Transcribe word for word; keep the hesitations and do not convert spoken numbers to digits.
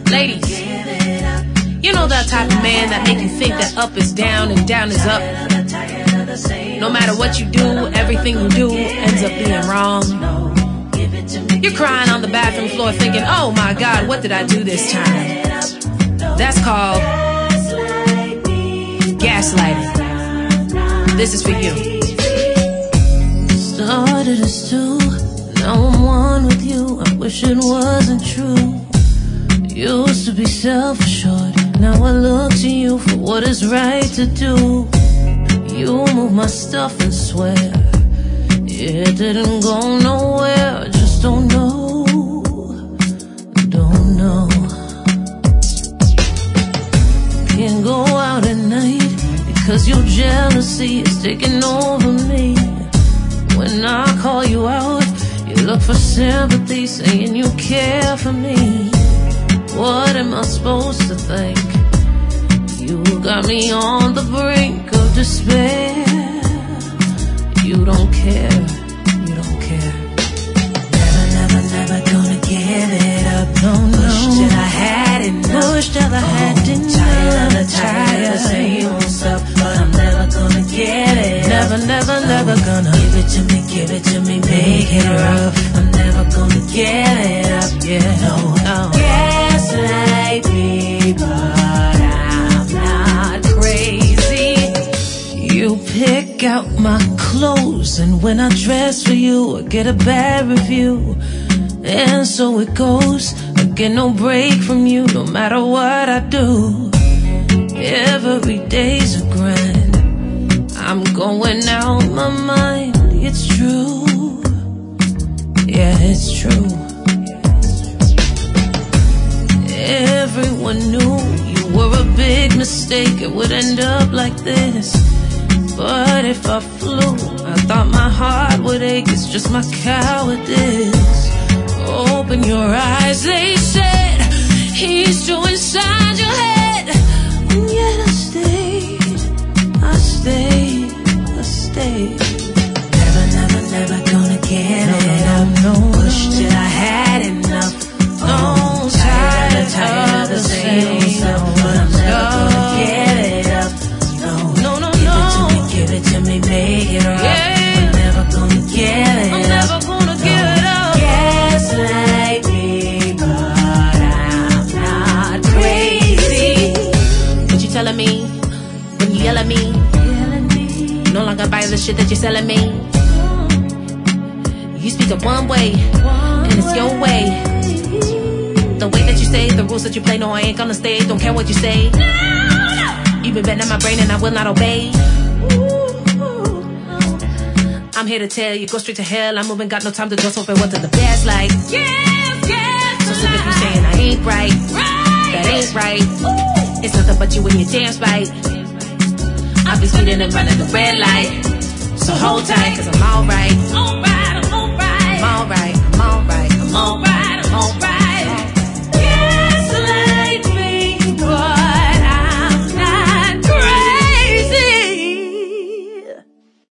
Ladies, you know that type of man that make you think that up is down and down is up. No matter what you do, everything you do ends up being wrong. You're crying on the bathroom floor thinking, oh my God, what did I do this time? That's called gaslighting. This is for you. Started as two, now I'm one with you. I wish it wasn't true. Used to be self-assured, now I look to you for what is right to do. You move my stuff and swear it didn't go nowhere. I just don't know, don't know. Can't go out at night because your jealousy is taking over me. When I call you out, you look for sympathy, saying you care for me. What am I supposed to think? You got me on the brink of despair. You don't care, you don't care. Never, never, never gonna give it up. No, no. Push till I had enough. Push till I had enough. Tired of the tired of the same old stuff, but I'm never gonna give it up. Never, never, never gonna give it to me, give it to me, make it rough. I'm never gonna give it up, yeah. No, no. Gaslight me, but I'm not crazy. You pick out my clothes, and when I dress for you, I get a bad review. And so it goes, I get no break from you, no matter what I do. Every day's a grind, I'm going out my mind. It's true, yeah, it's true. Everyone knew you were a big mistake, it would end up like this. But if I flew, I thought my heart would ache. It's just my cowardice. Open your eyes, they said. He's still inside your head. And yet I stayed, I stayed, I stayed. Never, never, never gonna give no, it up. No, no, push till I had enough. Oh, tired, tired of the same stuff, but I'm never gonna give it up. No, no, no, no. Give it to me, make it right. Yeah. I'm never gonna give it I'm up. never gonna no. give it up. Gaslight me, but I'm not crazy. What you telling me? When you yell at me? Yelling me. No longer buy the shit that you're selling me. You speak up one way, One and it's way. your way. The way that you say, the rules that you play. No, I ain't gonna stay. Don't care what you say. No, no. You've been bending my brain, and I will not obey. I'm here to tell you, go straight to hell. I'm moving, got no time to just open what's in the best like. Yes, yes. So sick of you saying I ain't right. Right. That ain't right. Ooh. It's nothing but you and your damn spite. I'll be speeding and running the red light. So hold tight, cause I'm alright. Alright, I'm alright. I'm alright.